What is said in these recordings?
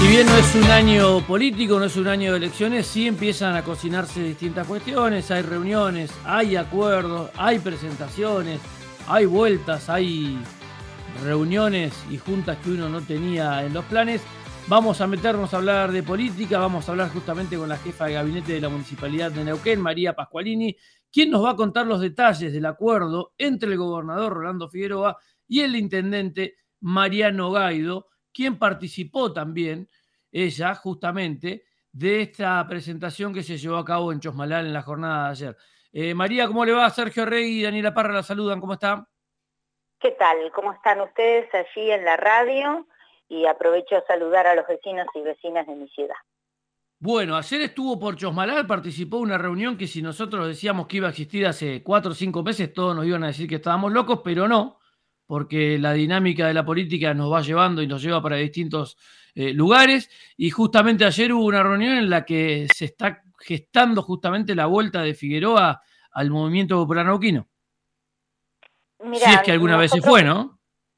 Si bien no es un año político, no es un año de elecciones, sí empiezan a cocinarse distintas cuestiones, hay reuniones, hay acuerdos, hay presentaciones, hay vueltas, hay reuniones y juntas que uno no tenía en los planes. Vamos a meternos a hablar de política, vamos a hablar justamente con la jefa de gabinete de la Municipalidad de Neuquén, María Pascualini, quien nos va a contar los detalles del acuerdo entre el gobernador Rolando Figueroa y el intendente Mariano Gaido, quien participó también, ella justamente, de esta presentación que se llevó a cabo en Chosmalal en la jornada de ayer. María, ¿cómo le va? Sergio Rey y Daniela Parra la saludan, ¿cómo está? ¿Qué tal? ¿Cómo están ustedes allí en la radio? Y aprovecho a saludar a los vecinos y vecinas de mi ciudad. Bueno, ayer estuvo por Chosmalal, participó de una reunión que si nosotros decíamos que iba a existir hace 4 o 5 meses, todos nos iban a decir que estábamos locos, pero no, porque la dinámica de la política nos va llevando y nos lleva para distintos lugares, y justamente ayer hubo una reunión en la que se está gestando justamente la vuelta de Figueroa al movimiento popular neuquino. Si es Mira, que alguna vez se nosotros, fue, ¿no?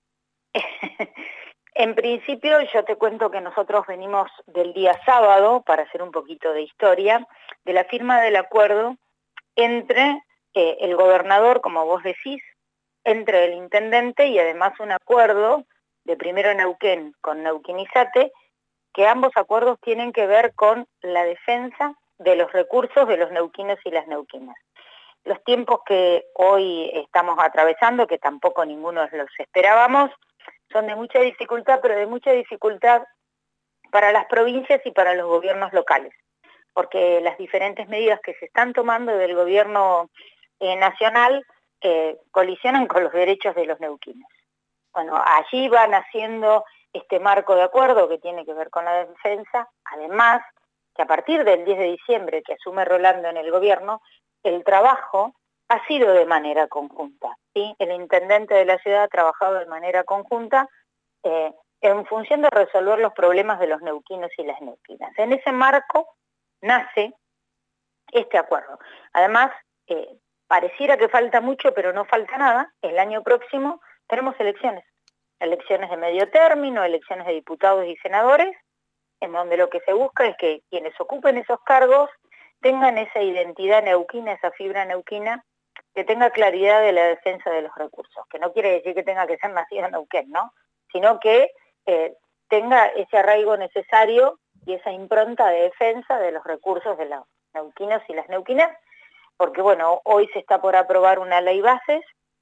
en principio yo te cuento que nosotros venimos del día sábado, para hacer un poquito de historia, de la firma del acuerdo entre el gobernador, como vos decís, entre el intendente y además un acuerdo de Primero Neuquén con Neuquén Izate, que ambos acuerdos tienen que ver con la defensa de los recursos de los neuquinos y las neuquinas. Los tiempos que hoy estamos atravesando, que tampoco ninguno los esperábamos, son de mucha dificultad, pero de mucha dificultad para las provincias y para los gobiernos locales, porque las diferentes medidas que se están tomando del gobierno nacional colisionan con los derechos de los neuquinos. Bueno, allí van haciendo este marco de acuerdo que tiene que ver con la defensa, además que a partir del 10 de diciembre que asume Rolando en el gobierno, el trabajo ha sido de manera conjunta, ¿sí? El intendente de la ciudad ha trabajado de manera conjunta en función de resolver los problemas de los neuquinos y las neuquinas. En ese marco nace este acuerdo. Además, pareciera que falta mucho, pero no falta nada. El año próximo tenemos elecciones de medio término, elecciones de diputados y senadores, en donde lo que se busca es que quienes ocupen esos cargos tengan esa identidad neuquina, esa fibra neuquina, que tenga claridad de la defensa de los recursos, que no quiere decir que tenga que ser nacido en Neuquén, ¿no? Sino que tenga ese arraigo necesario y esa impronta de defensa de los recursos de los neuquinos y las neuquinas, porque bueno, hoy se está por aprobar una ley bases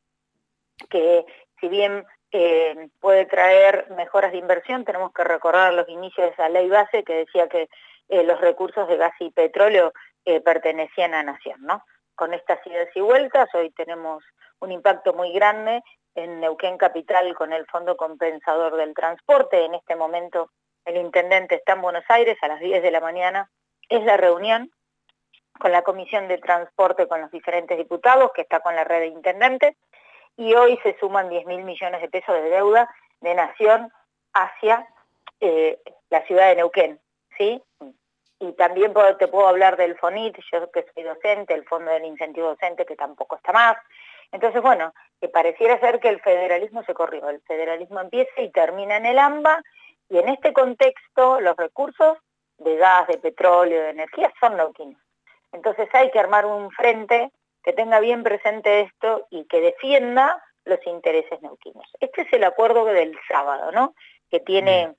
que si bien puede traer mejoras de inversión, tenemos que recordar los inicios de esa ley base que decía que los recursos de gas y petróleo pertenecían a Nación, ¿no? Con estas idas y vueltas, hoy tenemos un impacto muy grande en Neuquén Capital con el Fondo Compensador del Transporte. En este momento el intendente está en Buenos Aires a las 10 de la mañana, es la reunión con la Comisión de Transporte, con los diferentes diputados, que está con la red de intendentes, y hoy se suman 10.000 millones de pesos de deuda de Nación hacia la ciudad de Neuquén, ¿sí? Y también te puedo hablar del FONIT, yo que soy docente, el Fondo del Incentivo Docente, que tampoco está más. Entonces, bueno, que pareciera ser que el federalismo se corrió, el federalismo empieza y termina en el AMBA, y en este contexto los recursos de gas, de petróleo, de energía son neuquinos. Entonces hay que armar un frente que tenga bien presente esto y que defienda los intereses neuquinos. Este es el acuerdo del sábado, ¿no? Que tiene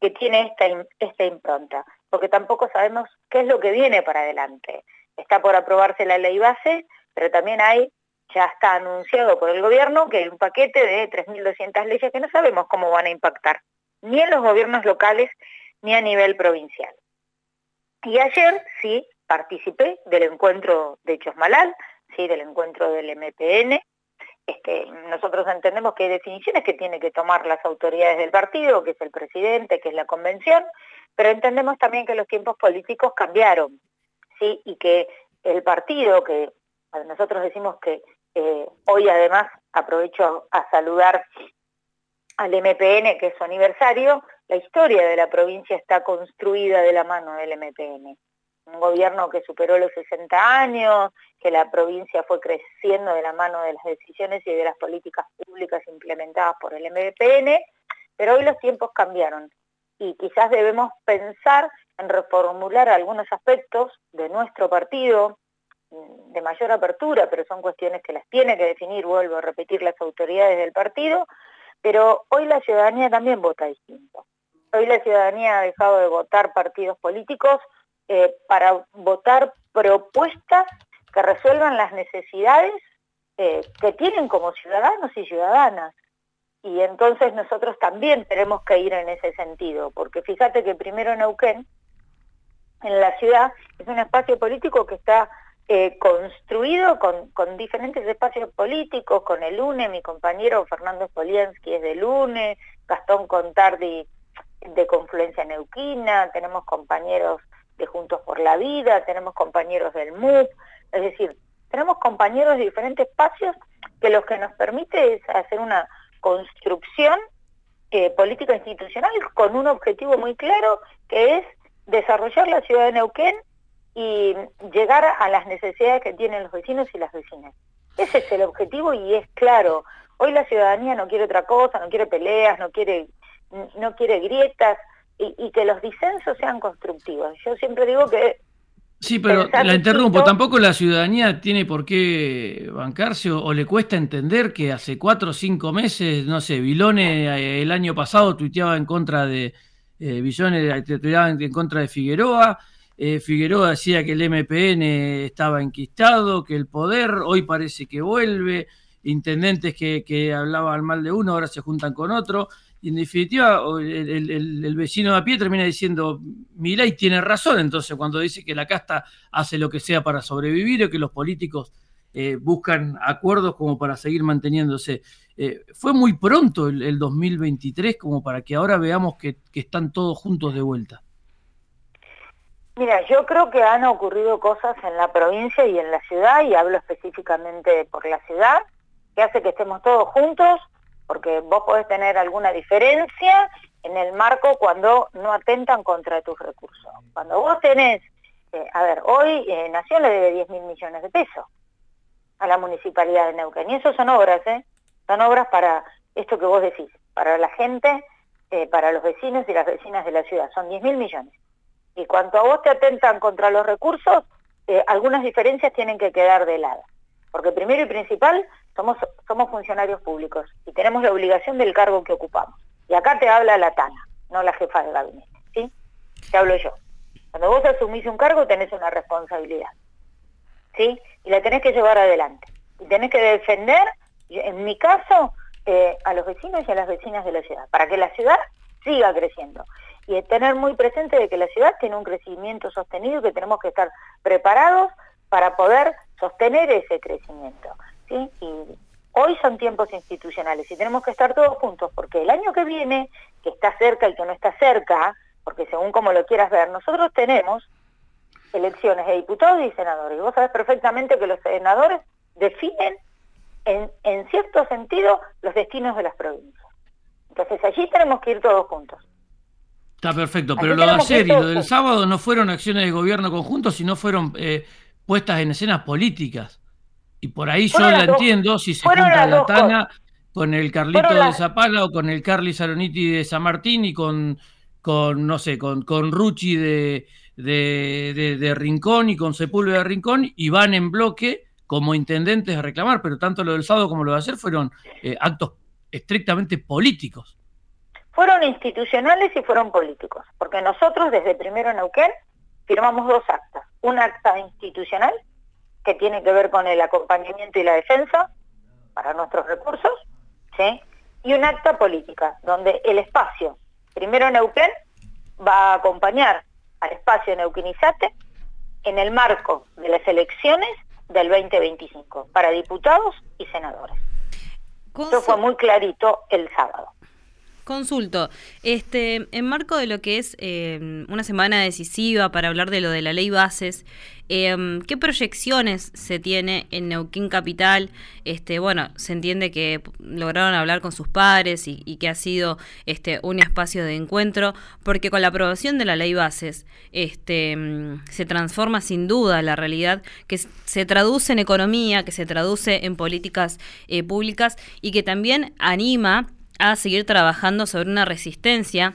esta impronta, porque tampoco sabemos qué es lo que viene para adelante. Está por aprobarse la ley base, pero también ya está anunciado por el gobierno que hay un paquete de 3.200 leyes que no sabemos cómo van a impactar, ni en los gobiernos locales, ni a nivel provincial. Y ayer sí participé del encuentro de Chosmalal, ¿sí? Del encuentro del MPN. Nosotros entendemos que hay definiciones que tienen que tomar las autoridades del partido, que es el presidente, que es la convención, pero entendemos también que los tiempos políticos cambiaron, ¿sí? Y que el partido, que nosotros decimos que hoy además aprovecho a saludar al MPN, que es su aniversario, la historia de la provincia está construida de la mano del MPN. Un gobierno que superó los 60 años, que la provincia fue creciendo de la mano de las decisiones y de las políticas públicas implementadas por el MPN, pero hoy los tiempos cambiaron. y quizás debemos pensar en reformular algunos aspectos de nuestro partido, de mayor apertura, pero son cuestiones que las tiene que definir, vuelvo a repetir, las autoridades del partido, pero hoy la ciudadanía también vota distinto. Hoy la ciudadanía ha dejado de votar partidos políticos para votar propuestas que resuelvan las necesidades que tienen como ciudadanos y ciudadanas. Y entonces nosotros también tenemos que ir en ese sentido, porque fíjate que primero Neuquén, en la ciudad, es un espacio político que está construido con diferentes espacios políticos, con el UNE, mi compañero Fernando Spoliensky es del UNE, Gastón Contardi de Confluencia Neuquina, tenemos compañeros de Juntos por la Vida, tenemos compañeros del MUP, es decir, tenemos compañeros de diferentes espacios que lo que nos permite es hacer una construcción política institucional con un objetivo muy claro, que es desarrollar la ciudad de Neuquén y llegar a las necesidades que tienen los vecinos y las vecinas. Ese es el objetivo y es claro. Hoy la ciudadanía no quiere otra cosa, no quiere peleas, no quiere grietas y que los disensos sean constructivos. Yo siempre digo que... Sí, pero la interrumpo, tampoco la ciudadanía tiene por qué bancarse o le cuesta entender que hace 4 o 5 meses, no sé, Vilone el año pasado tuiteaba en contra de Vilone, tuiteaba en contra de Figueroa, Figueroa decía que el MPN estaba enquistado, que el poder hoy parece que vuelve, intendentes que hablaban mal de uno ahora se juntan con otro. Y en definitiva, el vecino de a pie termina diciendo, Milei tiene razón, entonces cuando dice que la casta hace lo que sea para sobrevivir o que los políticos buscan acuerdos como para seguir manteniéndose. Fue muy pronto el 2023 como para que ahora veamos que están todos juntos de vuelta. Mira, yo creo que han ocurrido cosas en la provincia y en la ciudad, y hablo específicamente por la ciudad, que hace que estemos todos juntos, porque vos podés tener alguna diferencia en el marco cuando no atentan contra tus recursos. Cuando vos tenés, hoy Nación le debe 10.000 millones de pesos a la Municipalidad de Neuquén, y eso son obras, son obras para esto que vos decís, para la gente, para los vecinos y las vecinas de la ciudad, son 10.000 millones. Y cuando a vos te atentan contra los recursos, algunas diferencias tienen que quedar de lado. Porque primero y principal, somos funcionarios públicos y tenemos la obligación del cargo que ocupamos. Y acá te habla la Tana, no la jefa de gabinete, ¿sí? Te hablo yo. Cuando vos asumís un cargo tenés una responsabilidad, ¿sí? Y la tenés que llevar adelante. Y tenés que defender, en mi caso, a los vecinos y a las vecinas de la ciudad, para que la ciudad siga creciendo. Y tener muy presente de que la ciudad tiene un crecimiento sostenido y que tenemos que estar preparados para poder sostener ese crecimiento, ¿sí? Y hoy son tiempos institucionales y tenemos que estar todos juntos, porque el año que viene, que está cerca y que no está cerca, porque según como lo quieras ver, nosotros tenemos elecciones de diputados y senadores, y vos sabés perfectamente que los senadores definen en cierto sentido los destinos de las provincias. Entonces allí tenemos que ir todos juntos. Está perfecto, pero lo de ayer y lo del sábado no fueron acciones de gobierno conjunto, sino fueron puestas en escenas políticas. Y por ahí yo la entiendo, si se junta la Tana con el Carlito de Zapala o con el Carly Saroniti de San Martín y con Rucci de Rincón y con Sepúlveda de Rincón, y van en bloque como intendentes a reclamar, pero tanto lo del sábado como lo de ayer fueron actos estrictamente políticos. Fueron institucionales y fueron políticos, porque nosotros desde Primero Neuquén firmamos 2 actas. Un acta institucional, que tiene que ver con el acompañamiento y la defensa para nuestros recursos, ¿sí? Y un acta política, donde el espacio Primero Neuquén va a acompañar al espacio Neuquinizate en el marco de las elecciones del 2025, para diputados y senadores. Eso fue muy clarito el sábado. Consulto, en marco de lo que es una semana decisiva para hablar de lo de la ley bases, ¿qué proyecciones se tiene en Neuquén Capital? Se entiende que lograron hablar con sus padres y que ha sido un espacio de encuentro, porque con la aprobación de la ley bases se transforma sin duda la realidad, que se traduce en economía, que se traduce en políticas públicas y que también anima a seguir trabajando sobre una resistencia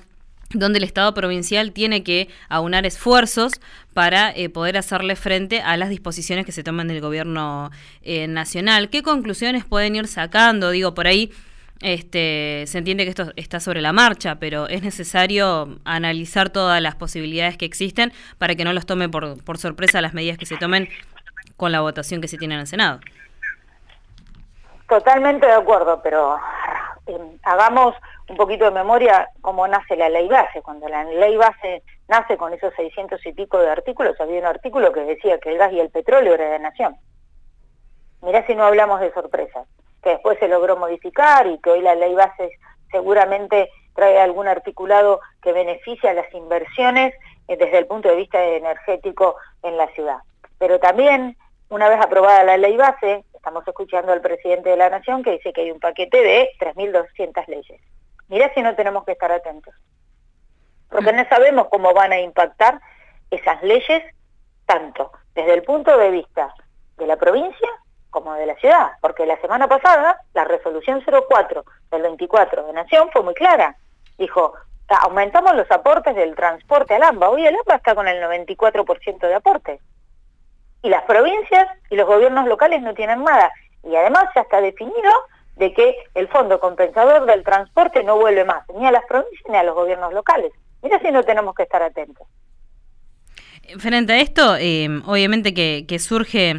donde el Estado provincial tiene que aunar esfuerzos para poder hacerle frente a las disposiciones que se toman del gobierno nacional. ¿Qué conclusiones pueden ir sacando? Digo, por ahí se entiende que esto está sobre la marcha, pero es necesario analizar todas las posibilidades que existen para que no los tome por sorpresa las medidas que se tomen con la votación que se tiene en el Senado. Totalmente de acuerdo, pero hagamos un poquito de memoria cómo nace la ley base. Cuando la ley base nace con esos 600 y pico de artículos, había un artículo que decía que el gas y el petróleo era de nación. Mirá si no hablamos de sorpresas, que después se logró modificar y que hoy la ley base seguramente trae algún articulado que beneficia a las inversiones desde el punto de vista energético en la ciudad. Pero también, una vez aprobada la ley base, estamos escuchando al presidente de la Nación que dice que hay un paquete de 3.200 leyes. Mirá si no tenemos que estar atentos, porque no sabemos cómo van a impactar esas leyes, tanto desde el punto de vista de la provincia como de la ciudad, porque la semana pasada la resolución 04 del 24 de Nación fue muy clara. Dijo, aumentamos los aportes del transporte al AMBA. Hoy el AMBA está con el 94% de aportes. Y las provincias y los gobiernos locales no tienen nada. Y además ya está definido de que el fondo compensador del transporte no vuelve más, ni a las provincias ni a los gobiernos locales. Mira si no tenemos que estar atentos. Frente a esto, obviamente que surge,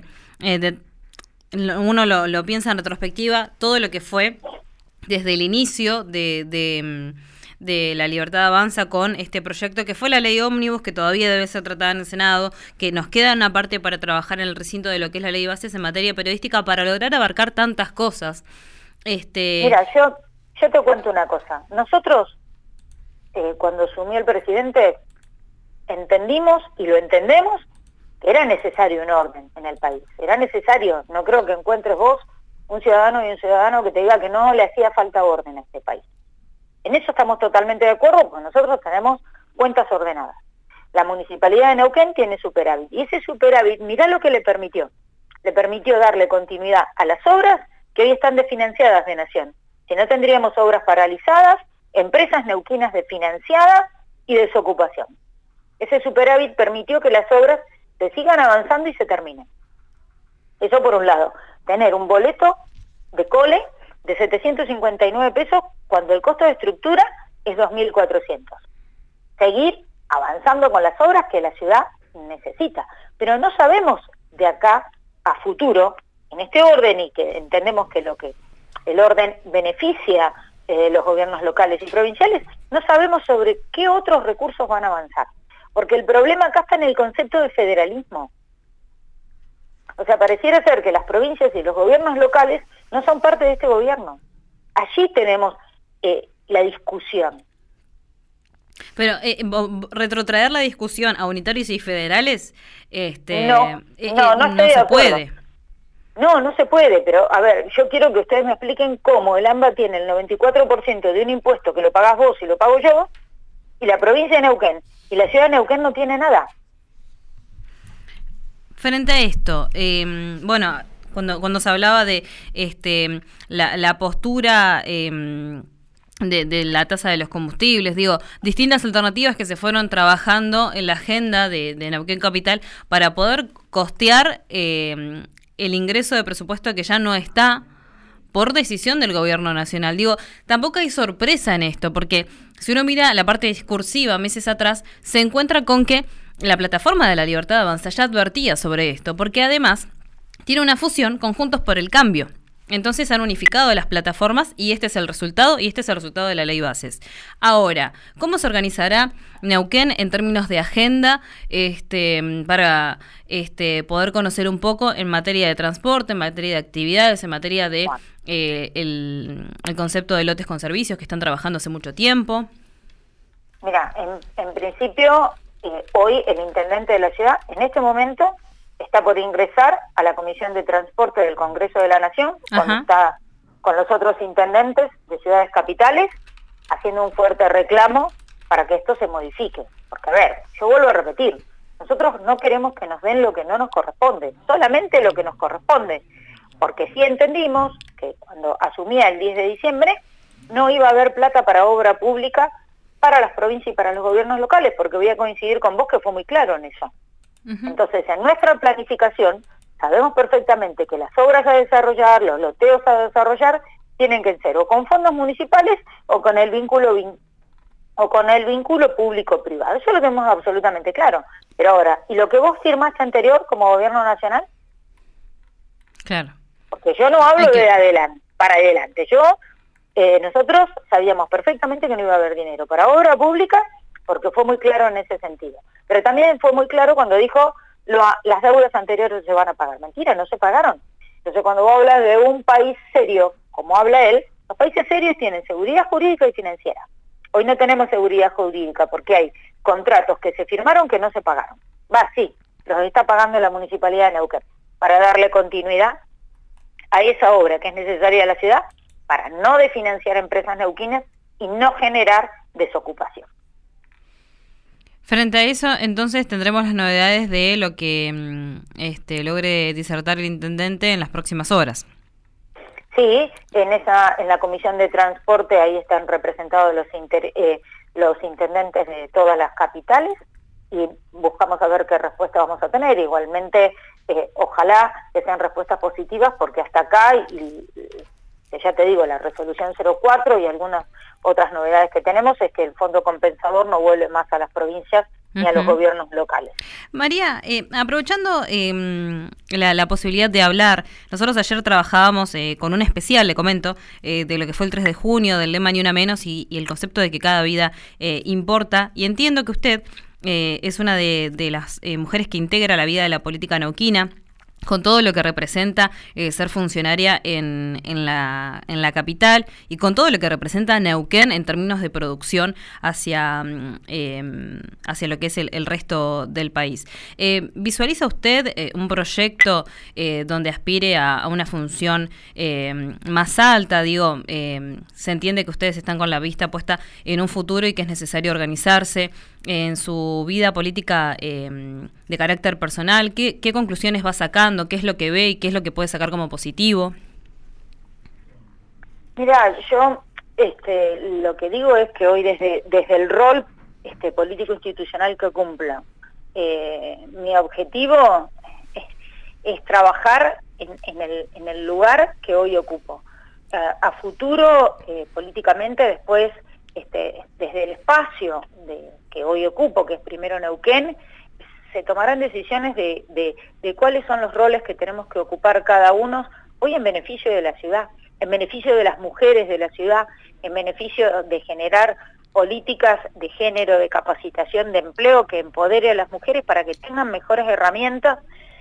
uno lo piensa en retrospectiva, todo lo que fue desde el inicio de La Libertad Avanza con este proyecto que fue la ley ómnibus, que todavía debe ser tratada en el Senado, que nos queda una parte para trabajar en el recinto de lo que es la ley bases en materia periodística para lograr abarcar tantas cosas. Mira, yo te cuento una cosa. Nosotros, cuando asumió el presidente, entendimos y lo entendemos que era necesario un orden en el país. Era necesario, no creo que encuentres vos un ciudadano que te diga que no le hacía falta orden a este país. En eso estamos totalmente de acuerdo, porque nosotros tenemos cuentas ordenadas. La Municipalidad de Neuquén tiene superávit, y ese superávit, mirá lo que le permitió. Le permitió darle continuidad a las obras que hoy están desfinanciadas de Nación. Si no, tendríamos obras paralizadas, empresas neuquinas desfinanciadas y desocupación. Ese superávit permitió que las obras se sigan avanzando y se terminen. Eso por un lado. Tener un boleto de cole de 759 pesos cuando el costo de estructura es 2.400. Seguir avanzando con las obras que la ciudad necesita. Pero no sabemos de acá a futuro, en este orden, y que entendemos que el orden beneficia los gobiernos locales y provinciales, no sabemos sobre qué otros recursos van a avanzar. Porque el problema acá está en el concepto de federalismo. O sea, pareciera ser que las provincias y los gobiernos locales no son parte de este gobierno. Allí tenemos la discusión. Pero retrotraer la discusión a unitarios y federales, no se puede. No se puede, pero a ver, yo quiero que ustedes me expliquen cómo el AMBA tiene el 94% de un impuesto que lo pagás vos y lo pago yo, y la provincia de Neuquén y la ciudad de Neuquén no tiene nada. Frente a esto, bueno, cuando se hablaba de la postura de la tasa de los combustibles, digo, distintas alternativas que se fueron trabajando en la agenda de Neuquén Capital para poder costear el ingreso de presupuesto que ya no está por decisión del gobierno nacional. Digo, tampoco hay sorpresa en esto, porque si uno mira la parte discursiva meses atrás, se encuentra con que la plataforma de La Libertad Avanza ya advertía sobre esto, porque además tiene una fusión con Juntos por el Cambio. Entonces han unificado las plataformas y este es el resultado, de la ley bases. Ahora, ¿cómo se organizará Neuquén en términos de agenda para poder conocer un poco en materia de transporte, en materia de actividades, en materia de el concepto de lotes con servicios que están trabajando hace mucho tiempo? Mira, en principio, hoy el intendente de la ciudad, en este momento, está por ingresar a la Comisión de Transporte del Congreso de la Nación, cuando está con los otros intendentes de ciudades capitales, haciendo un fuerte reclamo para que esto se modifique. Porque, a ver, yo vuelvo a repetir, nosotros no queremos que nos den lo que no nos corresponde, solamente lo que nos corresponde, porque sí entendimos que cuando asumía el 10 de diciembre no iba a haber plata para obra pública para las provincias y para los gobiernos locales, porque voy a coincidir con vos que fue muy claro en eso. Entonces, en nuestra planificación, sabemos perfectamente que las obras a desarrollar, los loteos a desarrollar, tienen que ser o con fondos municipales o con el vínculo público-privado. Eso lo tenemos absolutamente claro. Pero ahora, ¿y lo que vos firmaste anterior como gobierno nacional? Claro. Porque yo no hablo de adelante, para adelante. Nosotros sabíamos perfectamente que no iba a haber dinero para obra pública, porque fue muy claro en ese sentido. Pero también fue muy claro cuando dijo, las deudas anteriores se van a pagar. Mentira, no se pagaron. Entonces, cuando vos hablas de un país serio, como habla él, los países serios tienen seguridad jurídica y financiera. Hoy no tenemos seguridad jurídica porque hay contratos que se firmaron que no se pagaron. Sí, los está pagando la Municipalidad de Neuquén para darle continuidad a esa obra que es necesaria a la ciudad para no desfinanciar empresas neuquinas y no generar desocupación. Frente a eso, entonces tendremos las novedades de lo que logre disertar el intendente en las próximas horas. Sí, en la Comisión de Transporte ahí están representados los intendentes de todas las capitales y buscamos a ver qué respuesta vamos a tener. Igualmente, ojalá que sean respuestas positivas, porque hasta acá, ya te digo, la resolución 04 y algunas otras novedades que tenemos es que el fondo compensador no vuelve más a las provincias ni a los gobiernos locales. María, aprovechando la posibilidad de hablar, nosotros ayer trabajábamos con un especial, le comento, de lo que fue el 3 de junio, del lema Ni Una Menos y el concepto de que cada vida importa, y entiendo que usted es una de las mujeres que integra la vida de la política neuquina, con todo lo que representa ser funcionaria en la capital y con todo lo que representa Neuquén en términos de producción hacia lo que es el resto del país. ¿Visualiza usted un proyecto donde aspire a una función más alta? Digo, se entiende que ustedes están con la vista puesta en un futuro y que es necesario organizarse en su vida política de carácter personal. ¿Qué conclusiones va sacando? ¿Qué es lo que ve y qué es lo que puede sacar como positivo? Mira, yo lo que digo es que hoy desde el rol político institucional que cumpla, mi objetivo es trabajar en el lugar que hoy ocupo. A futuro, políticamente, después, desde el espacio que hoy ocupo, que es primero Neuquén, se tomarán decisiones de cuáles son los roles que tenemos que ocupar cada uno hoy en beneficio de la ciudad, en beneficio de las mujeres de la ciudad, en beneficio de generar políticas de género, de capacitación, de empleo que empodere a las mujeres para que tengan mejores herramientas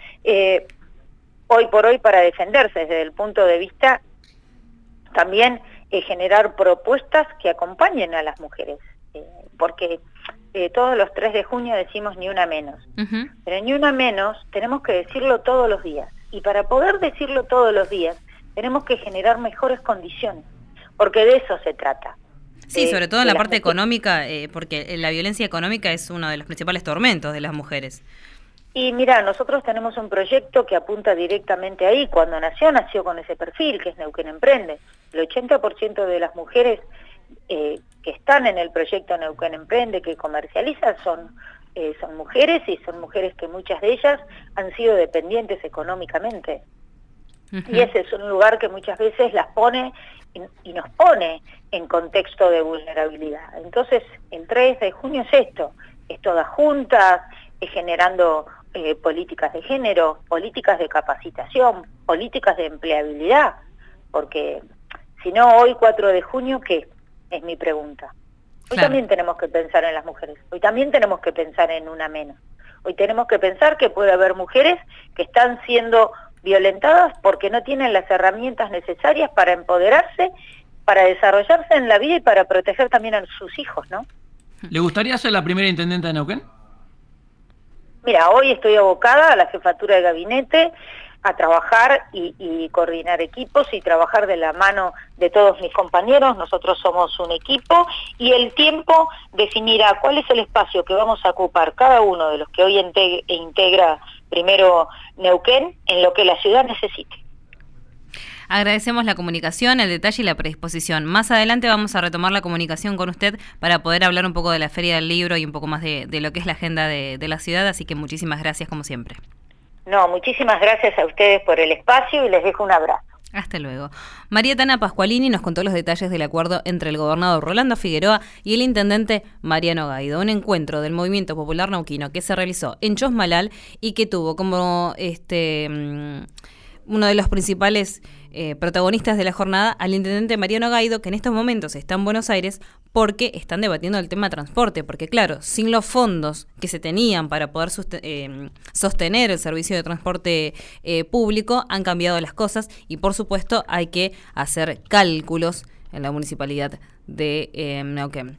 hoy por hoy para defenderse desde el punto de vista también generar propuestas que acompañen a las mujeres, porque todos los 3 de junio decimos ni una menos, pero ni una menos tenemos que decirlo todos los días, y para poder decirlo todos los días tenemos que generar mejores condiciones, porque de eso se trata. Sí, sobre todo en la parte económica, porque la violencia económica es uno de los principales tormentos de las mujeres. Y mira, nosotros tenemos un proyecto que apunta directamente ahí. Cuando nació con ese perfil, que es Neuquén Emprende. El 80% de las mujeres que están en el proyecto Neuquén Emprende, que comercializan, son mujeres, y son mujeres que muchas de ellas han sido dependientes económicamente. Y ese es un lugar que muchas veces las pone y nos pone en contexto de vulnerabilidad. Entonces, el 3 de junio es esto, es todas juntas, es generando políticas de género, políticas de capacitación, políticas de empleabilidad, porque si no, hoy 4 de junio, ¿qué? Es mi pregunta. Hoy también tenemos que pensar en las mujeres, hoy también tenemos que pensar en una menos. Hoy tenemos que pensar que puede haber mujeres que están siendo violentadas porque no tienen las herramientas necesarias para empoderarse, para desarrollarse en la vida y para proteger también a sus hijos, ¿no? ¿Le gustaría ser la primera intendenta de Neuquén? Mira, hoy estoy abocada a la jefatura de gabinete, a trabajar y coordinar equipos y trabajar de la mano de todos mis compañeros. Nosotros somos un equipo y el tiempo definirá cuál es el espacio que vamos a ocupar cada uno de los que hoy integra primero Neuquén en lo que la ciudad necesite. Agradecemos la comunicación, el detalle y la predisposición. Más adelante vamos a retomar la comunicación con usted para poder hablar un poco de la Feria del Libro y un poco más de lo que es la agenda de la ciudad, así que muchísimas gracias como siempre. No, muchísimas gracias a ustedes por el espacio y les dejo un abrazo. Hasta luego. María Tana Pascualini nos contó los detalles del acuerdo entre el gobernador Rolando Figueroa y el intendente Mariano Gaido, un encuentro del Movimiento Popular Neuquino que se realizó en Chosmalal y que tuvo como uno de los principales protagonistas de la jornada al intendente Mariano Gaido, que en estos momentos está en Buenos Aires porque están debatiendo el tema transporte, porque claro, sin los fondos que se tenían para poder sostener el servicio de transporte público, han cambiado las cosas y por supuesto hay que hacer cálculos en la municipalidad de Neuquén.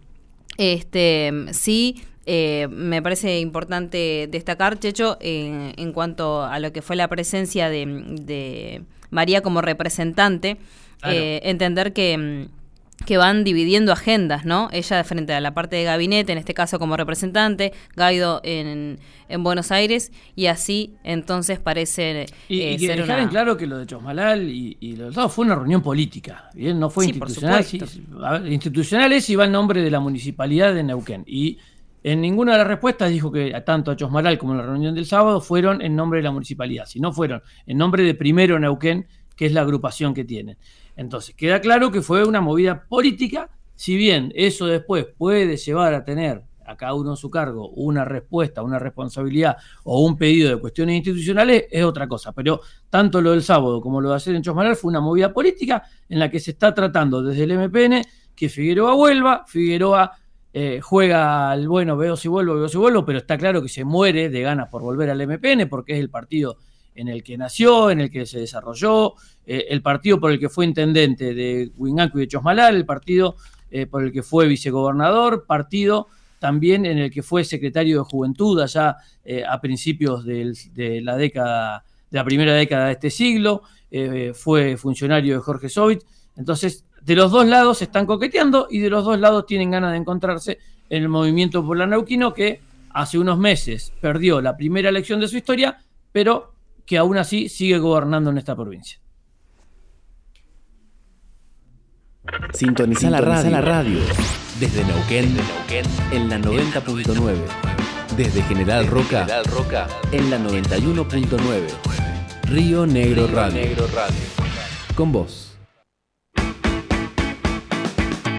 Me parece importante destacar, Checho, en cuanto a lo que fue la presencia de María como representante, claro. Entender que van dividiendo agendas, ¿no? Ella frente a la parte de gabinete, en este caso como representante, Gaido en Buenos Aires, y así entonces parece y ser dejar en claro que lo de Chosmalal y lo de todo fue una reunión política, ¿bien? No fue institucional. Institucional es y va en nombre de la municipalidad de Neuquén. Y en ninguna de las respuestas dijo que tanto a Chosmalal como en la reunión del sábado fueron en nombre de la municipalidad, sino fueron en nombre de Primero Neuquén, que es la agrupación que tienen. Entonces, queda claro que fue una movida política, si bien eso después puede llevar a tener a cada uno en su cargo una respuesta, una responsabilidad o un pedido de cuestiones institucionales, es otra cosa. Pero tanto lo del sábado como lo de ayer en Chosmalal fue una movida política en la que se está tratando desde el MPN que Figueroa vuelva. Figueroa juega al bueno, veo si vuelvo, pero está claro que se muere de ganas por volver al MPN porque es el partido en el que nació, en el que se desarrolló, el partido por el que fue intendente de Huingaco y de Chosmalal, el partido por el que fue vicegobernador, partido también en el que fue secretario de Juventud allá a principios de la primera década de este siglo, fue funcionario de Jorge Sovich. Entonces, de los dos lados se están coqueteando y de los dos lados tienen ganas de encontrarse en el Movimiento Popular Neuquino, que hace unos meses perdió la primera elección de su historia, pero que aún así sigue gobernando en esta provincia. Sintoniza la radio. Desde Neuquén en la 90.9. Desde General Roca en la 91.9. Río Negro Radio. Con vos.